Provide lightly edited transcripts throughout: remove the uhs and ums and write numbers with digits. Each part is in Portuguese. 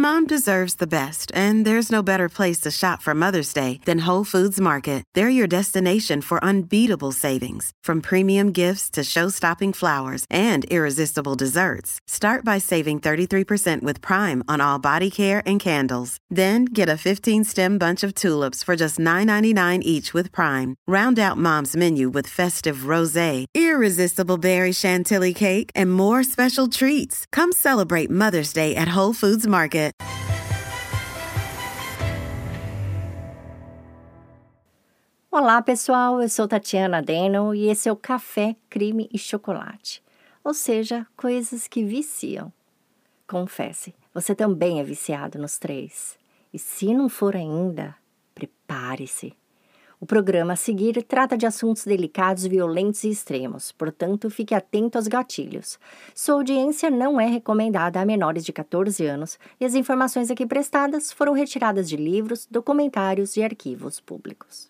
Mom deserves the best, and there's no better place to shop for Mother's Day than Whole Foods Market. They're your destination for unbeatable savings, from premium gifts to show-stopping flowers and irresistible desserts. Start by saving 33% with Prime on all body care and candles. Then get a 15-stem bunch of tulips for just $9.99 each with Prime. Round out Mom's menu with festive rosé, irresistible berry chantilly cake, and more special treats. Come celebrate Mother's Day at Whole Foods Market. Olá, pessoal, eu sou Tatiana Deno e esse é o Café, Crime e Chocolate, ou seja, coisas que viciam. Confesse, você também é viciado nos 3. E se não for ainda, prepare-se. O programa a seguir trata de assuntos delicados, violentos e extremos, portanto, fique atento aos gatilhos. Sua audiência não é recomendada a menores de 14 anos e as informações aqui prestadas foram retiradas de livros, documentários e arquivos públicos.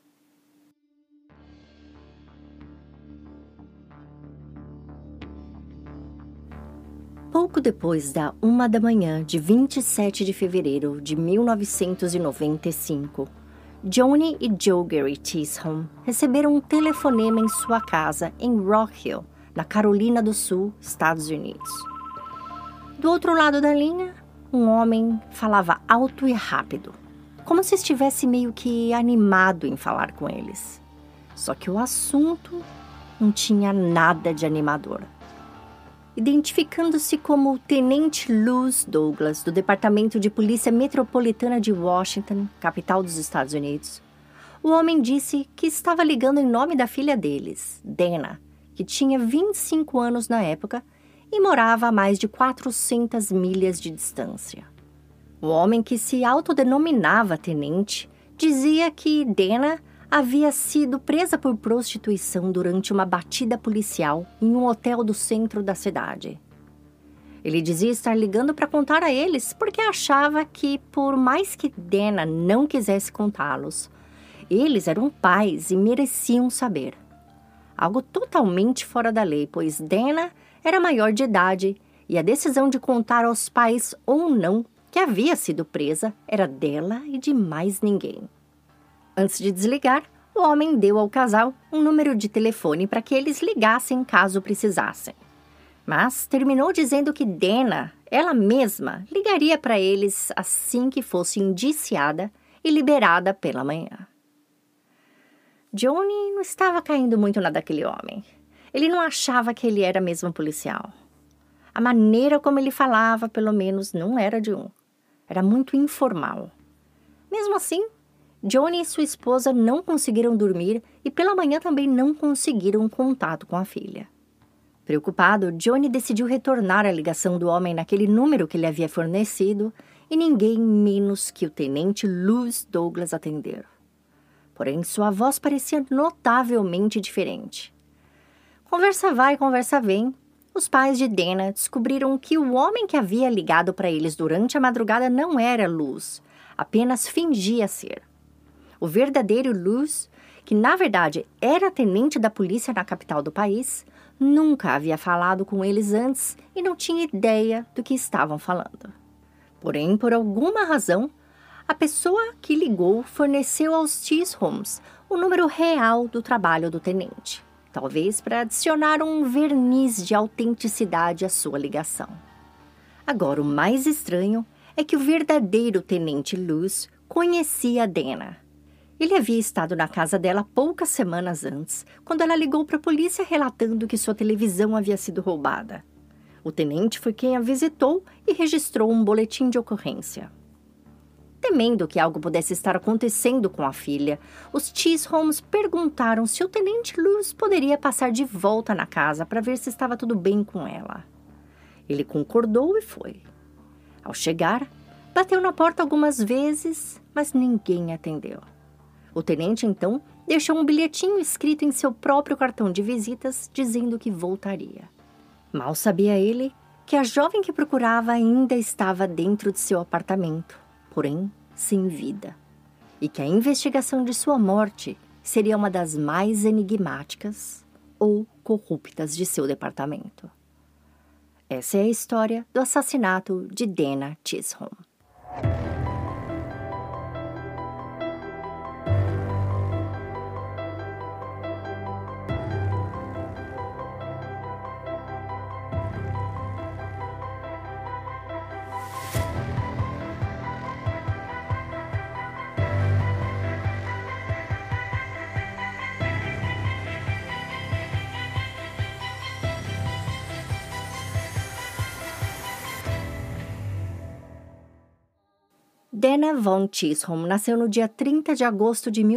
Pouco depois da 1 da manhã de 27 de fevereiro de 1995, Johnny e Joe Gary Chisholm receberam um telefonema em sua casa em Rock Hill, na Carolina do Sul, Estados Unidos. Do outro lado da linha, um homem falava alto e rápido, como se estivesse meio que animado em falar com eles. Só que o assunto não tinha nada de animador. Identificando-se como o Tenente Luz Douglas, do Departamento de Polícia Metropolitana de Washington, capital dos Estados Unidos, o homem disse que estava ligando em nome da filha deles, Dana, que tinha 25 anos na época e morava a mais de 400 milhas de distância. O homem, que se autodenominava tenente, dizia que Dana havia sido presa por prostituição durante uma batida policial em um hotel do centro da cidade. Ele dizia estar ligando para contar a eles porque achava que, por mais que Dana não quisesse contá-los, eles eram pais e mereciam saber. Algo totalmente fora da lei, pois Dana era maior de idade e a decisão de contar aos pais ou não que havia sido presa era dela e de mais ninguém. Antes de desligar, o homem deu ao casal um número de telefone para que eles ligassem caso precisassem. Mas terminou dizendo que Dana, ela mesma, ligaria para eles assim que fosse indiciada e liberada pela manhã. Johnny não estava caindo muito na daquele homem. Ele não achava que ele era mesmo policial. A maneira como ele falava, pelo menos, não era de um. Era muito informal. Mesmo assim, Johnny e sua esposa não conseguiram dormir e pela manhã também não conseguiram contato com a filha. Preocupado, Johnny decidiu retornar a ligação do homem naquele número que ele havia fornecido e ninguém menos que o tenente Luz Douglas atender. Porém, sua voz parecia notavelmente diferente. Conversa vai, conversa vem. Os pais de Dana descobriram que o homem que havia ligado para eles durante a madrugada não era Luz, apenas fingia ser. O verdadeiro Luz, que na verdade era tenente da polícia na capital do país, nunca havia falado com eles antes e não tinha ideia do que estavam falando. Porém, por alguma razão, a pessoa que ligou forneceu aos Chisholms o número real do trabalho do tenente, talvez para adicionar um verniz de autenticidade à sua ligação. Agora, o mais estranho é que o verdadeiro tenente Luz conhecia a Dana. Ele havia estado na casa dela poucas semanas antes, quando ela ligou para a polícia relatando que sua televisão havia sido roubada. O tenente foi quem a visitou e registrou um boletim de ocorrência. Temendo que algo pudesse estar acontecendo com a filha, os Chisholms perguntaram se o tenente Luz poderia passar de volta na casa para ver se estava tudo bem com ela. Ele concordou e foi. Ao chegar, bateu na porta algumas vezes, mas ninguém atendeu. O tenente, então, deixou um bilhetinho escrito em seu próprio cartão de visitas, dizendo que voltaria. Mal sabia ele que a jovem que procurava ainda estava dentro de seu apartamento, porém sem vida, e que a investigação de sua morte seria uma das mais enigmáticas ou corruptas de seu departamento. Essa é a história do assassinato de Dana Chisholm. Dana Von Chisholm nasceu no dia 30 de agosto de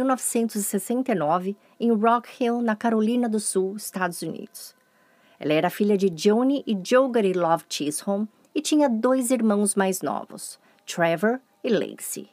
1969 em Rock Hill, na Carolina do Sul, Estados Unidos. Ela era filha de Joni e Joe Love Chisholm e tinha 2 irmãos mais novos, Trevor e Lacey.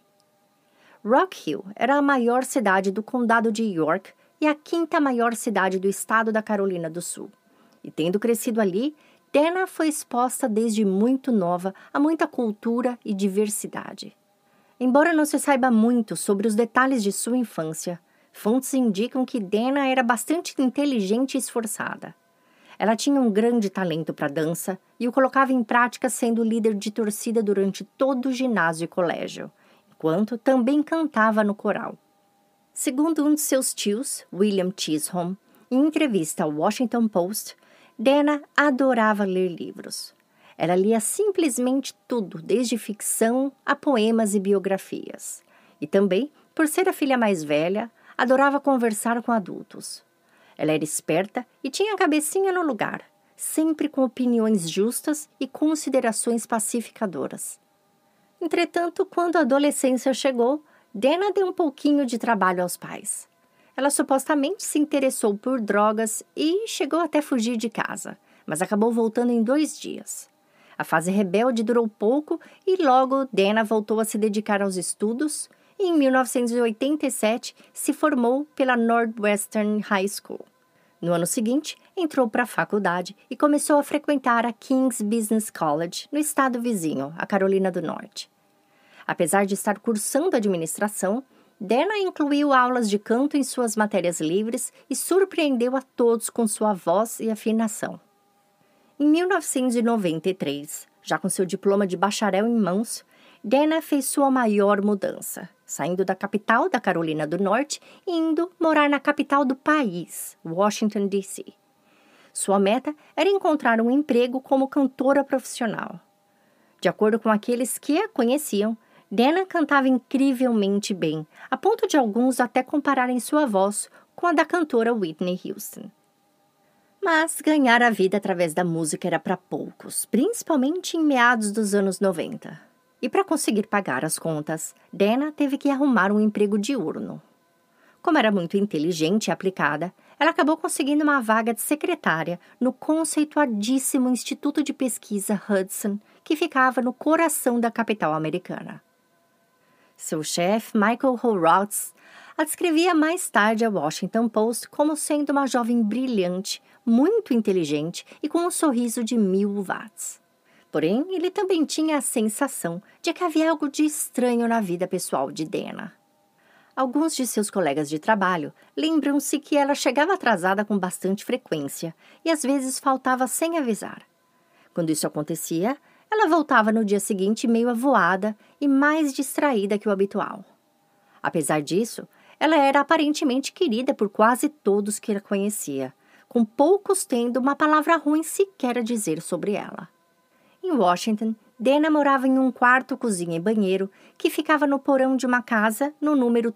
Rock Hill era a maior cidade do condado de York e a 5ª maior cidade do estado da Carolina do Sul. E tendo crescido ali, Dana foi exposta desde muito nova a muita cultura e diversidade. Embora não se saiba muito sobre os detalhes de sua infância, fontes indicam que Dana era bastante inteligente e esforçada. Ela tinha um grande talento para dança e o colocava em prática sendo líder de torcida durante todo o ginásio e colégio, enquanto também cantava no coral. Segundo um de seus tios, William Chisholm, em entrevista ao Washington Post, Dana adorava ler livros. Ela lia simplesmente tudo, desde ficção a poemas e biografias. E também, por ser a filha mais velha, adorava conversar com adultos. Ela era esperta e tinha a cabecinha no lugar, sempre com opiniões justas e considerações pacificadoras. Entretanto, quando a adolescência chegou, Dana deu um pouquinho de trabalho aos pais. Ela supostamente se interessou por drogas e chegou até fugir de casa, mas acabou voltando em 2 dias. A fase rebelde durou pouco e logo Dana voltou a se dedicar aos estudos e em 1987 se formou pela Northwestern High School. No ano seguinte, entrou para a faculdade e começou a frequentar a King's Business College, no estado vizinho, a Carolina do Norte. Apesar de estar cursando administração, Dana incluiu aulas de canto em suas matérias livres e surpreendeu a todos com sua voz e afinação. Em 1993, já com seu diploma de bacharel em mãos, Dana fez sua maior mudança, saindo da capital da Carolina do Norte e indo morar na capital do país, Washington, D.C. Sua meta era encontrar um emprego como cantora profissional. De acordo com aqueles que a conheciam, Dana cantava incrivelmente bem, a ponto de alguns até compararem sua voz com a da cantora Whitney Houston. Mas ganhar a vida através da música era para poucos, principalmente em meados dos anos 90. E para conseguir pagar as contas, Dana teve que arrumar um emprego diurno. Como era muito inteligente e aplicada, ela acabou conseguindo uma vaga de secretária no conceituadíssimo Instituto de Pesquisa Hudson, que ficava no coração da capital americana. Seu chefe, Michael Horowitz, a descrevia mais tarde ao Washington Post como sendo uma jovem brilhante, muito inteligente e com um sorriso de 1000 watts. Porém, ele também tinha a sensação de que havia algo de estranho na vida pessoal de Dana. Alguns de seus colegas de trabalho lembram-se que ela chegava atrasada com bastante frequência e às vezes faltava sem avisar. Quando isso acontecia, ela voltava no dia seguinte meio avoada e mais distraída que o habitual. Apesar disso, ela era aparentemente querida por quase todos que a conhecia, com poucos tendo uma palavra ruim sequer a dizer sobre ela. Em Washington, Dana morava em um quarto, cozinha e banheiro que ficava no porão de uma casa no número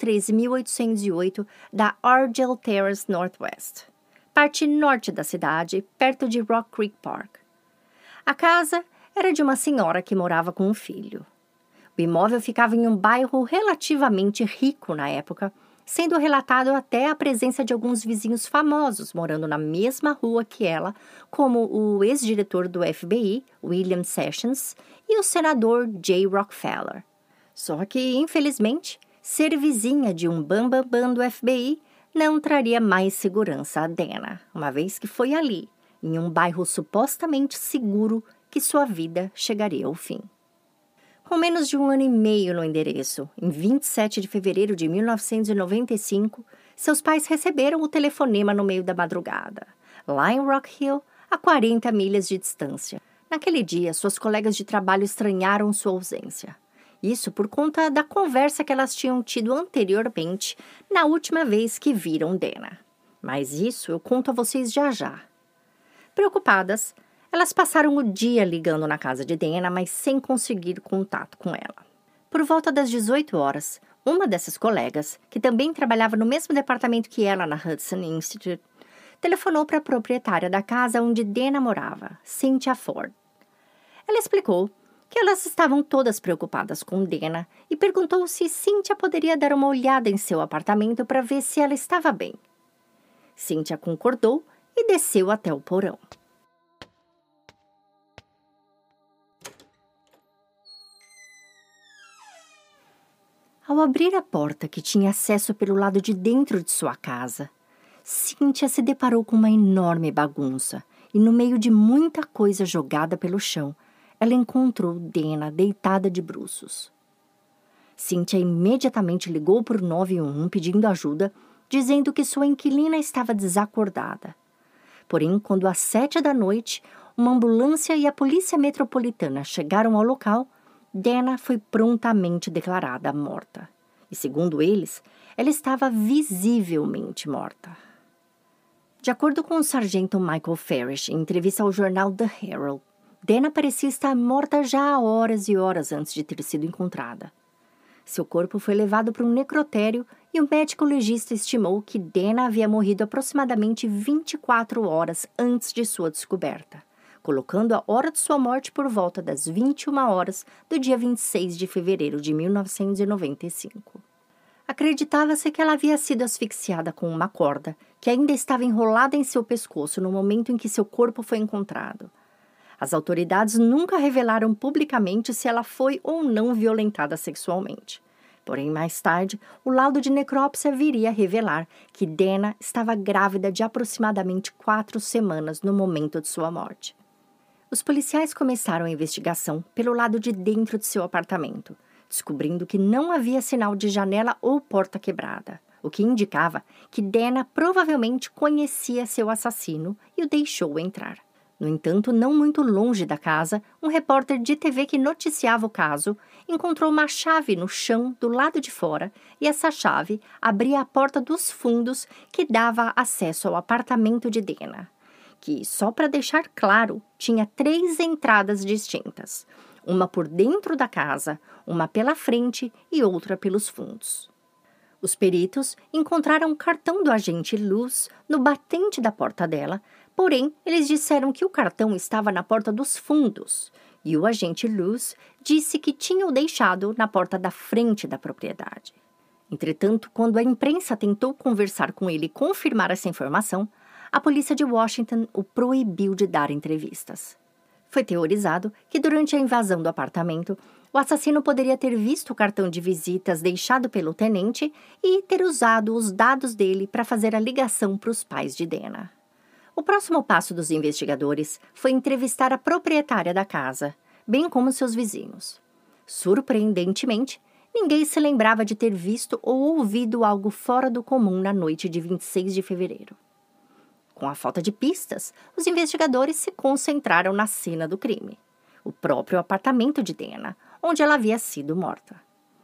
13.808 da Argyle Terrace Northwest, parte norte da cidade, perto de Rock Creek Park. A casa era de uma senhora que morava com um filho. O imóvel ficava em um bairro relativamente rico na época, sendo relatado até a presença de alguns vizinhos famosos morando na mesma rua que ela, como o ex-diretor do FBI, William Sessions, e o senador Jay Rockefeller. Só que, infelizmente, ser vizinha de um bambambam do FBI não traria mais segurança a Dana, uma vez que foi ali, em um bairro supostamente seguro, que sua vida chegaria ao fim. Com menos de 1 ano e meio no endereço, em 27 de fevereiro de 1995, seus pais receberam o telefonema no meio da madrugada, lá em Rock Hill, a 40 milhas de distância. Naquele dia, suas colegas de trabalho estranharam sua ausência. Isso por conta da conversa que elas tinham tido anteriormente, na última vez que viram Dana. Mas isso eu conto a vocês já já. Preocupadas, elas passaram o dia ligando na casa de Dana, mas sem conseguir contato com ela. Por volta das 18 horas, uma dessas colegas, que também trabalhava no mesmo departamento que ela na Hudson Institute, telefonou para a proprietária da casa onde Dana morava, Cynthia Ford. Ela explicou que elas estavam todas preocupadas com Dana e perguntou se Cynthia poderia dar uma olhada em seu apartamento para ver se ela estava bem. Cynthia concordou e desceu até o porão. Ao abrir a porta que tinha acesso pelo lado de dentro de sua casa, Cynthia se deparou com uma enorme bagunça e, no meio de muita coisa jogada pelo chão, ela encontrou Dana deitada de bruços. Cynthia imediatamente ligou para o 911 pedindo ajuda, dizendo que sua inquilina estava desacordada. Porém, quando às 7 da noite, uma ambulância e a polícia metropolitana chegaram ao local, Dana foi prontamente declarada morta. E, segundo eles, ela estava visivelmente morta. De acordo com o sargento Michael Farish, em entrevista ao jornal The Herald, Dana parecia estar morta já há horas e horas antes de ter sido encontrada. Seu corpo foi levado para um necrotério e o médico legista estimou que Dana havia morrido aproximadamente 24 horas antes de sua descoberta, colocando a hora de sua morte por volta das 21 horas do dia 26 de fevereiro de 1995. Acreditava-se que ela havia sido asfixiada com uma corda que ainda estava enrolada em seu pescoço no momento em que seu corpo foi encontrado. As autoridades nunca revelaram publicamente se ela foi ou não violentada sexualmente. Porém, mais tarde, o laudo de necrópsia viria a revelar que Dana estava grávida de aproximadamente 4 semanas no momento de sua morte. Os policiais começaram a investigação pelo lado de dentro de seu apartamento, descobrindo que não havia sinal de janela ou porta quebrada, o que indicava que Dana provavelmente conhecia seu assassino e o deixou entrar. No entanto, não muito longe da casa, um repórter de TV que noticiava o caso encontrou uma chave no chão do lado de fora e essa chave abria a porta dos fundos que dava acesso ao apartamento de Dana, que, só para deixar claro, tinha 3 entradas distintas, uma por dentro da casa, uma pela frente e outra pelos fundos. Os peritos encontraram o cartão do agente Luz no batente da porta dela, porém, eles disseram que o cartão estava na porta dos fundos, e o agente Luz disse que tinha o deixado na porta da frente da propriedade. Entretanto, quando a imprensa tentou conversar com ele e confirmar essa informação, a polícia de Washington o proibiu de dar entrevistas. Foi teorizado que durante a invasão do apartamento, o assassino poderia ter visto o cartão de visitas deixado pelo tenente e ter usado os dados dele para fazer a ligação para os pais de Dana. O próximo passo dos investigadores foi entrevistar a proprietária da casa, bem como seus vizinhos. Surpreendentemente, ninguém se lembrava de ter visto ou ouvido algo fora do comum na noite de 26 de fevereiro. Com a falta de pistas, os investigadores se concentraram na cena do crime, o próprio apartamento de Dana, onde ela havia sido morta.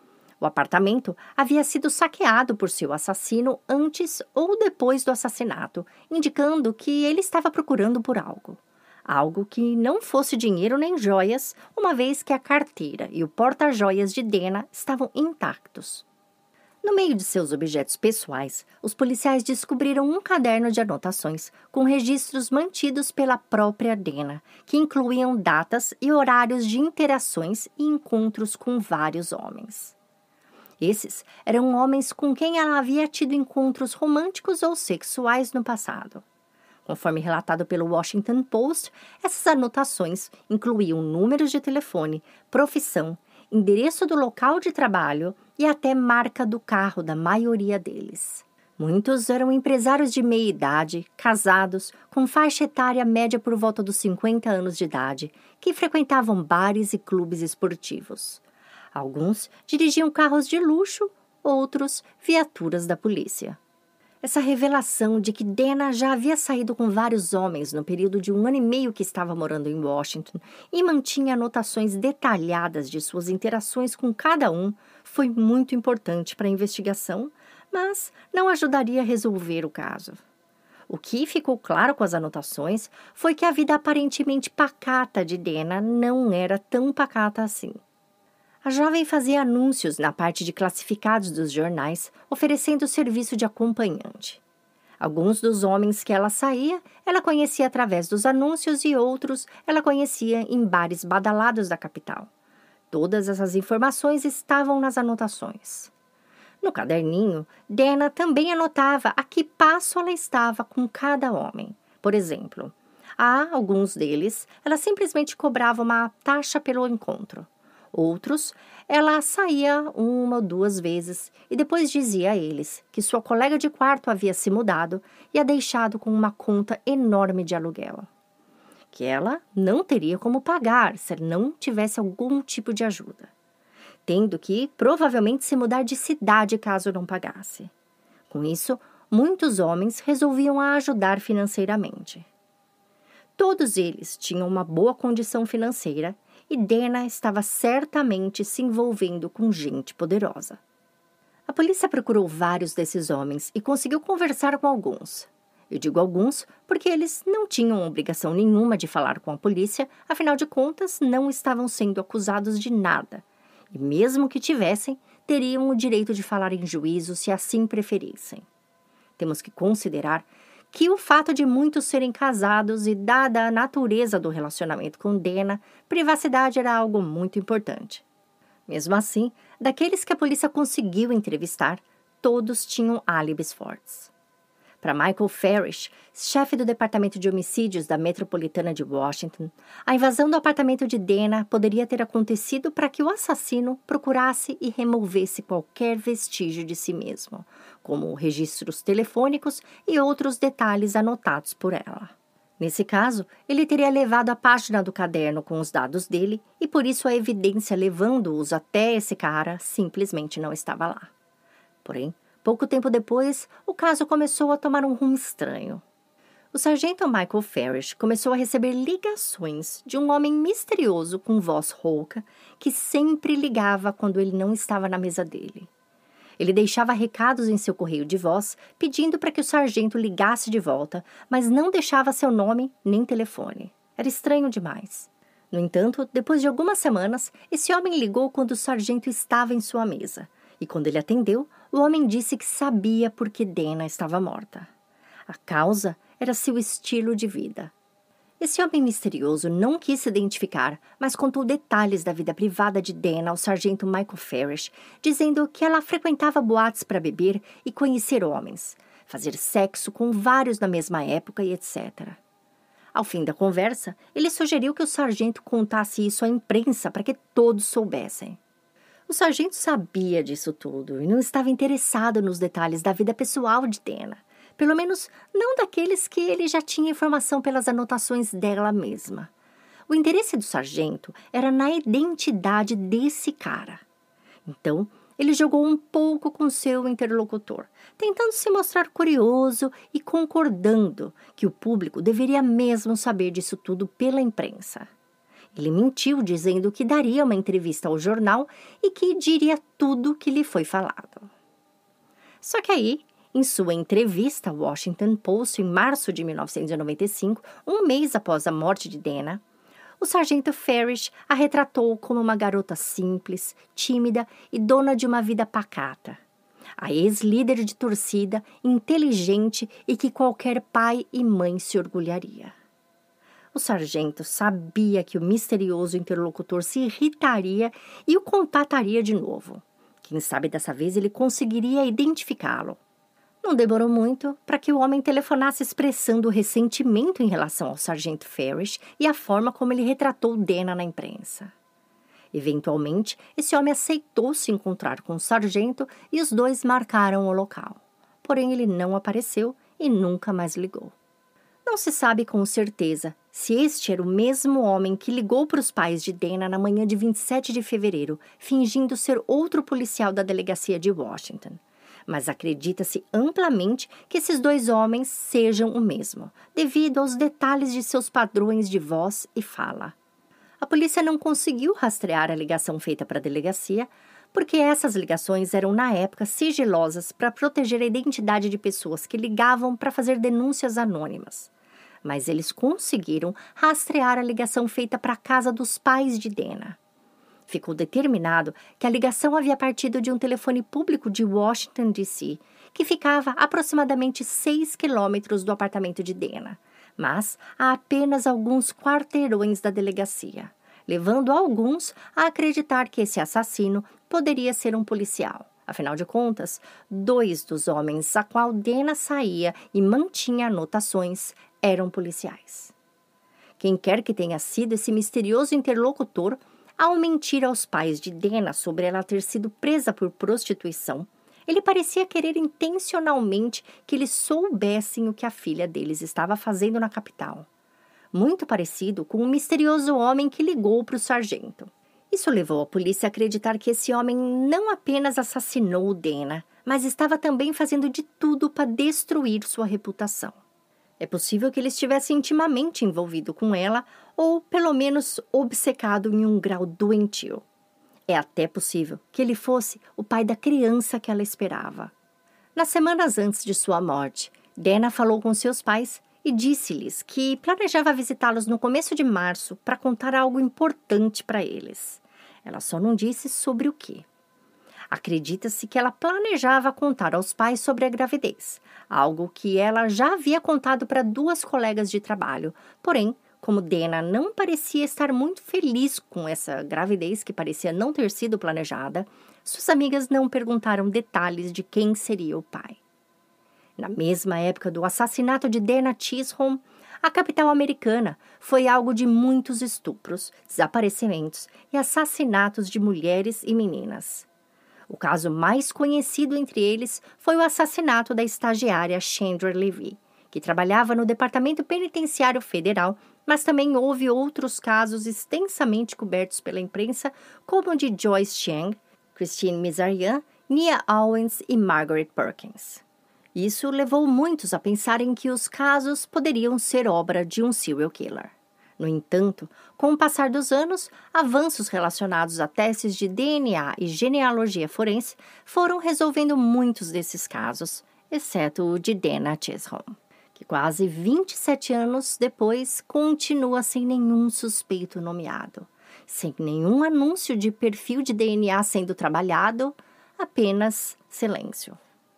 O apartamento havia sido saqueado por seu assassino antes ou depois do assassinato, indicando que ele estava procurando por algo. Algo que não fosse dinheiro nem joias, uma vez que a carteira e o porta-joias de Dana estavam intactos. No meio de seus objetos pessoais, os policiais descobriram um caderno de anotações com registros mantidos pela própria Dana, que incluíam datas e horários de interações e encontros com vários homens. Esses eram homens com quem ela havia tido encontros românticos ou sexuais no passado. Conforme relatado pelo Washington Post, essas anotações incluíam números de telefone, profissão, endereço do local de trabalho e até marca do carro da maioria deles. Muitos eram empresários de meia idade, casados, com faixa etária média por volta dos 50 anos de idade, que frequentavam bares e clubes esportivos. Alguns dirigiam carros de luxo, outros viaturas da polícia. Essa revelação de que Dana já havia saído com vários homens no período de 1 ano e meio que estava morando em Washington e mantinha anotações detalhadas de suas interações com cada um foi muito importante para a investigação, mas não ajudaria a resolver o caso. O que ficou claro com as anotações foi que a vida aparentemente pacata de Dana não era tão pacata assim. A jovem fazia anúncios na parte de classificados dos jornais, oferecendo serviço de acompanhante. Alguns dos homens que ela saía, ela conhecia através dos anúncios e outros ela conhecia em bares badalados da capital. Todas essas informações estavam nas anotações. No caderninho, Dana também anotava a que passo ela estava com cada homem. Por exemplo, a alguns deles, ela simplesmente cobrava uma taxa pelo encontro. Outros, ela saía 1 ou 2 vezes e depois dizia a eles que sua colega de quarto havia se mudado e a deixado com uma conta enorme de aluguel, que ela não teria como pagar se não tivesse algum tipo de ajuda, tendo que provavelmente se mudar de cidade caso não pagasse. Com isso, muitos homens resolviam a ajudar financeiramente. Todos eles tinham uma boa condição financeira e Dana estava certamente se envolvendo com gente poderosa. A polícia procurou vários desses homens e conseguiu conversar com alguns. Eu digo alguns porque eles não tinham obrigação nenhuma de falar com a polícia, afinal de contas, não estavam sendo acusados de nada. E mesmo que tivessem, teriam o direito de falar em juízo se assim preferissem. Temos que considerar que o fato de muitos serem casados e dada a natureza do relacionamento com Dana, privacidade era algo muito importante. Mesmo assim, daqueles que a polícia conseguiu entrevistar, todos tinham álibis fortes. Para Michael Farish, chefe do Departamento de Homicídios da Metropolitana de Washington, a invasão do apartamento de Dana poderia ter acontecido para que o assassino procurasse e removesse qualquer vestígio de si mesmo, como registros telefônicos e outros detalhes anotados por ela. Nesse caso, ele teria levado a página do caderno com os dados dele e por isso a evidência levando-os até esse cara simplesmente não estava lá. Porém, pouco tempo depois, o caso começou a tomar um rumo estranho. O sargento Michael Farish começou a receber ligações de um homem misterioso com voz rouca que sempre ligava quando ele não estava na mesa dele. Ele deixava recados em seu correio de voz pedindo para que o sargento ligasse de volta, mas não deixava seu nome nem telefone. Era estranho demais. No entanto, depois de algumas semanas, esse homem ligou quando o sargento estava em sua mesa. E quando ele atendeu, o homem disse que sabia por que Dana estava morta. A causa era seu estilo de vida. Esse homem misterioso não quis se identificar, mas contou detalhes da vida privada de Dana ao sargento Michael Farish, dizendo que ela frequentava boates para beber e conhecer homens, fazer sexo com vários na mesma época e etc. Ao fim da conversa, ele sugeriu que o sargento contasse isso à imprensa para que todos soubessem. O sargento sabia disso tudo e não estava interessado nos detalhes da vida pessoal de Dana. Pelo menos não daqueles que ele já tinha informação pelas anotações dela mesma. O interesse do sargento era na identidade desse cara. Então, ele jogou um pouco com seu interlocutor, tentando se mostrar curioso e concordando que o público deveria mesmo saber disso tudo pela imprensa. Ele mentiu dizendo que daria uma entrevista ao jornal e que diria tudo que lhe foi falado. Só que aí, em sua entrevista ao Washington Post em março de 1995, um mês após a morte de Dana, o sargento Farish a retratou como uma garota simples, tímida e dona de uma vida pacata. A ex-líder de torcida, inteligente e que qualquer pai e mãe se orgulharia. O sargento sabia que o misterioso interlocutor se irritaria e o contataria de novo. Quem sabe dessa vez ele conseguiria identificá-lo. Não demorou muito para que o homem telefonasse expressando ressentimento em relação ao sargento Farish e a forma como ele retratou Dana na imprensa. Eventualmente, esse homem aceitou se encontrar com o sargento e os dois marcaram o local. Porém, ele não apareceu e nunca mais ligou. Não se sabe com certeza se este era o mesmo homem que ligou para os pais de Dana na manhã de 27 de fevereiro, fingindo ser outro policial da delegacia de Washington. mas acredita-se amplamente que esses dois homens sejam o mesmo, devido aos detalhes de seus padrões de voz e fala. A polícia não conseguiu rastrear a ligação feita para a delegacia, porque essas ligações eram, na época, sigilosas para proteger a identidade de pessoas que ligavam para fazer denúncias anônimas. Mas eles conseguiram rastrear a ligação feita para a casa dos pais de Dana. Ficou determinado que a ligação havia partido de um telefone público de Washington, D.C., que ficava a aproximadamente 6 quilômetros do apartamento de Dana, mas a apenas alguns quarteirões da delegacia, levando alguns a acreditar que esse assassino poderia ser um policial. Afinal de contas, 2 dos homens a qual Dana saía e mantinha anotações eram policiais. Quem quer que tenha sido esse misterioso interlocutor, ao mentir aos pais de Dana sobre ela ter sido presa por prostituição, ele parecia querer intencionalmente que eles soubessem o que a filha deles estava fazendo na capital. Muito parecido com um misterioso homem que ligou para o sargento. Isso levou a polícia a acreditar que esse homem não apenas assassinou Dana, mas estava também fazendo de tudo para destruir sua reputação. É possível que ele estivesse intimamente envolvido com ela ou, pelo menos, obcecado em um grau doentio. É até possível que ele fosse o pai da criança que ela esperava. Nas semanas antes de sua morte, Dana falou com seus pais e disse-lhes que planejava visitá-los no começo de março para contar algo importante para eles. Ela só não disse sobre o quê. Acredita-se que ela planejava contar aos pais sobre a gravidez, algo que ela já havia contado para 2 colegas de trabalho. Porém, como Dana não parecia estar muito feliz com essa gravidez, que parecia não ter sido planejada, suas amigas não perguntaram detalhes de quem seria o pai. Na mesma época do assassinato de Dana Chisholm, a capital americana foi algo de muitos estupros, desaparecimentos e assassinatos de mulheres e meninas. O caso mais conhecido entre eles foi o assassinato da estagiária Chandra Levy, que trabalhava no Departamento Penitenciário Federal, mas também houve outros casos extensamente cobertos pela imprensa, como o de Joyce Chang, Christine Mizarian, Nia Owens e Margaret Perkins. Isso levou muitos a pensarem que os casos poderiam ser obra de um serial killer. No entanto, com o passar dos anos, avanços relacionados a testes de DNA e genealogia forense foram resolvendo muitos desses casos, exceto o de Dana Chisholm, que quase 27 anos depois continua sem nenhum suspeito nomeado, sem nenhum anúncio de perfil de DNA sendo trabalhado, apenas silêncio.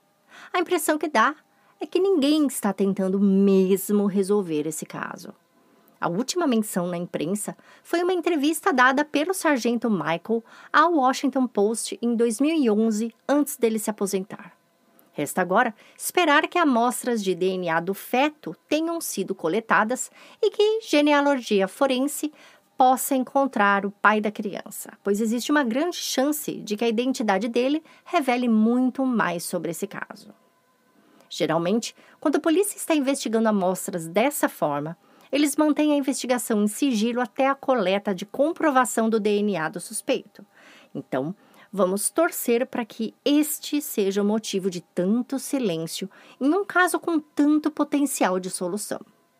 A impressão que dá é que ninguém está tentando mesmo resolver esse caso. A última menção na imprensa foi uma entrevista dada pelo sargento Michael ao Washington Post em 2011, antes dele se aposentar. Resta agora esperar que amostras de DNA do feto tenham sido coletadas e que genealogia forense possa encontrar o pai da criança, pois existe uma grande chance de que a identidade dele revele muito mais sobre esse caso. Geralmente, quando a polícia está investigando amostras dessa forma, eles mantêm a investigação em sigilo até a coleta de comprovação do DNA do suspeito. Então, vamos torcer para que este seja o motivo de tanto silêncio em um caso com tanto potencial de solução.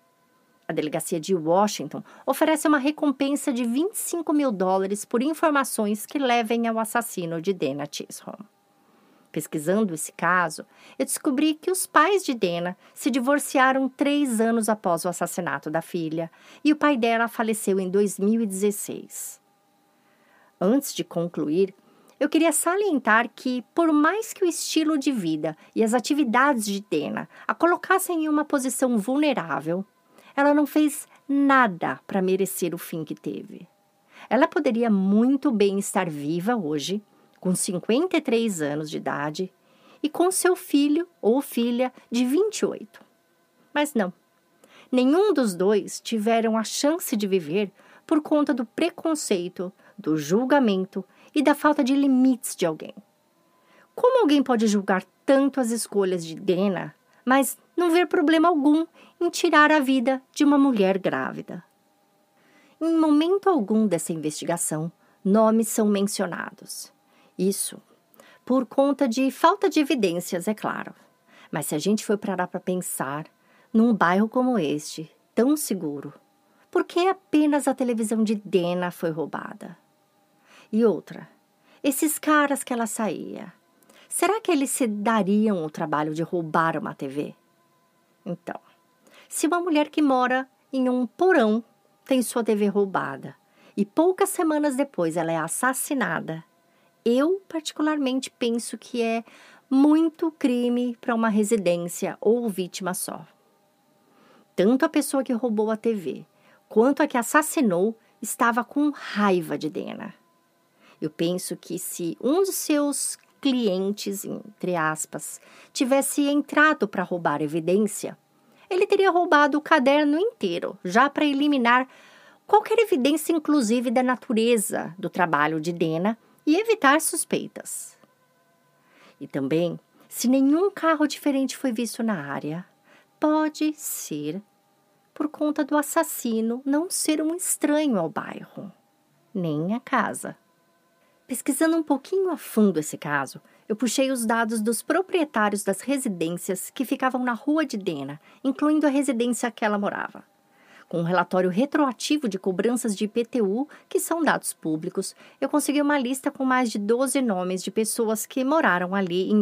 A delegacia de Washington oferece uma recompensa de $25 mil por informações que levem ao assassino de Dana Chisholm. Pesquisando esse caso, eu descobri que os pais de Dana se divorciaram 3 anos após o assassinato da filha e o pai dela faleceu em 2016. Antes de concluir, eu queria salientar que, por mais que o estilo de vida e as atividades de Dana a colocassem em uma posição vulnerável, ela não fez nada para merecer o fim que teve. Ela poderia muito bem estar viva hoje, com 53 anos de idade, e com seu filho ou filha de 28. Mas não, nenhum dos dois tiveram a chance de viver por conta do preconceito, do julgamento e da falta de limites de alguém. Como alguém pode julgar tanto as escolhas de Dana, mas não ver problema algum em tirar a vida de uma mulher grávida? Em momento algum dessa investigação, nomes são mencionados. Isso por conta de falta de evidências, é claro. Mas se a gente for parar para pensar, num bairro como este, tão seguro, por que apenas a televisão de Dana foi roubada? E outra, esses caras que ela saía, será que eles se dariam o trabalho de roubar uma TV? Então, se uma mulher que mora em um porão tem sua TV roubada e poucas semanas depois ela é assassinada, eu particularmente penso que é muito crime para uma residência ou vítima só. Tanto a pessoa que roubou a TV quanto a que assassinou estava com raiva de Dana. Eu penso que se um de seus clientes, entre aspas, tivesse entrado para roubar evidência, ele teria roubado o caderno inteiro, já para eliminar qualquer evidência, inclusive da natureza do trabalho de Dana, e evitar suspeitas. E também, se nenhum carro diferente foi visto na área, pode ser por conta do assassino não ser um estranho ao bairro, nem à casa. Pesquisando um pouquinho a fundo esse caso, eu puxei os dados dos proprietários das residências que ficavam na rua de Dana, incluindo a residência que ela morava. Com um relatório retroativo de cobranças de IPTU, que são dados públicos, eu consegui uma lista com mais de 12 nomes de pessoas que moraram ali em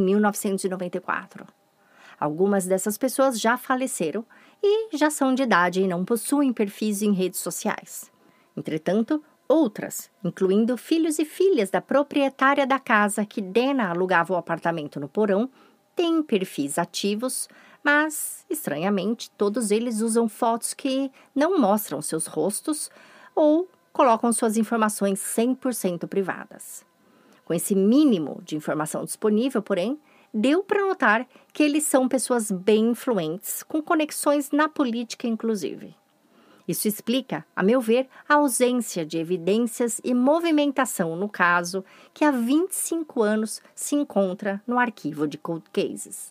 1994. Algumas dessas pessoas já faleceram e já são de idade e não possuem perfis em redes sociais. Entretanto, outras, incluindo filhos e filhas da proprietária da casa que Dana alugava o apartamento no porão, têm perfis ativos, mas, estranhamente, todos eles usam fotos que não mostram seus rostos ou colocam suas informações 100% privadas. Com esse mínimo de informação disponível, porém, deu para notar que eles são pessoas bem influentes, com conexões na política, inclusive. Isso explica, a meu ver, a ausência de evidências e movimentação no caso que há 25 anos se encontra no arquivo de Cold Cases.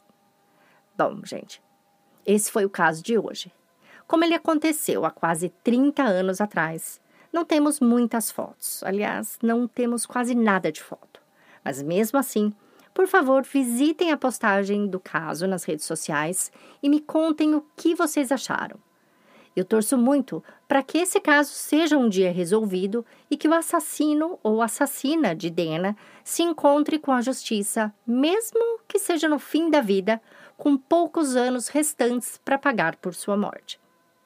Bom, gente, esse foi o caso de hoje. Como ele aconteceu há quase 30 anos atrás, não temos muitas fotos. Aliás, não temos quase nada de foto. Mas mesmo assim, por favor, visitem a postagem do caso nas redes sociais e me contem o que vocês acharam. Eu torço muito para que esse caso seja um dia resolvido e que o assassino ou assassina de Dana se encontre com a justiça, mesmo que seja no fim da vida, com poucos anos restantes para pagar por sua morte.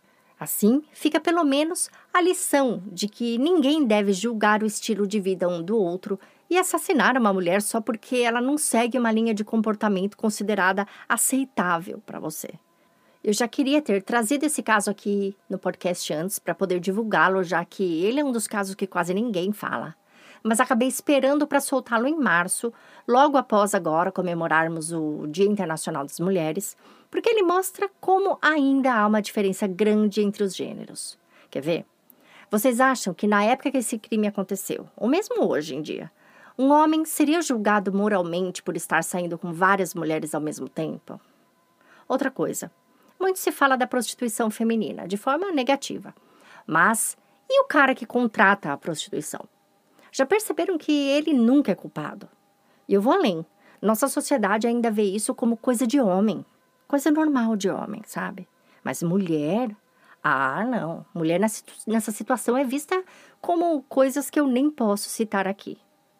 Assim, fica pelo menos a lição de que ninguém deve julgar o estilo de vida um do outro e assassinar uma mulher só porque ela não segue uma linha de comportamento considerada aceitável para você. Eu já queria ter trazido esse caso aqui no podcast antes para poder divulgá-lo, já que ele é um dos casos que quase ninguém fala. Mas acabei esperando para soltá-lo em março, logo após agora comemorarmos o Dia Internacional das Mulheres, porque ele mostra como ainda há uma diferença grande entre os gêneros. Quer ver? Vocês acham que na época que esse crime aconteceu, ou mesmo hoje em dia, um homem seria julgado moralmente por estar saindo com várias mulheres ao mesmo tempo? Outra coisa. Muito se fala da prostituição feminina, de forma negativa. Mas, e o cara que contrata a prostituição? Já perceberam que ele nunca é culpado? E eu vou além. Nossa sociedade ainda vê isso como coisa de homem. Coisa normal de homem, sabe? Mas mulher? Ah, não. Mulher nessa situação é vista como coisas que eu nem posso citar aqui.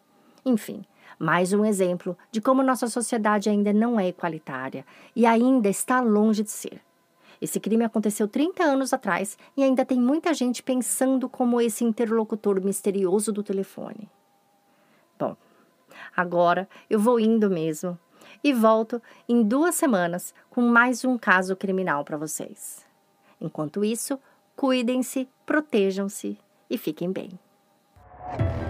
Enfim, mais um exemplo de como nossa sociedade ainda não é igualitária e ainda está longe de ser. Esse crime aconteceu 30 anos atrás e ainda tem muita gente pensando como esse interlocutor misterioso do telefone. Bom, agora eu vou indo mesmo e volto em 2 semanas com mais um caso criminal para vocês. Enquanto isso, cuidem-se, protejam-se e fiquem bem.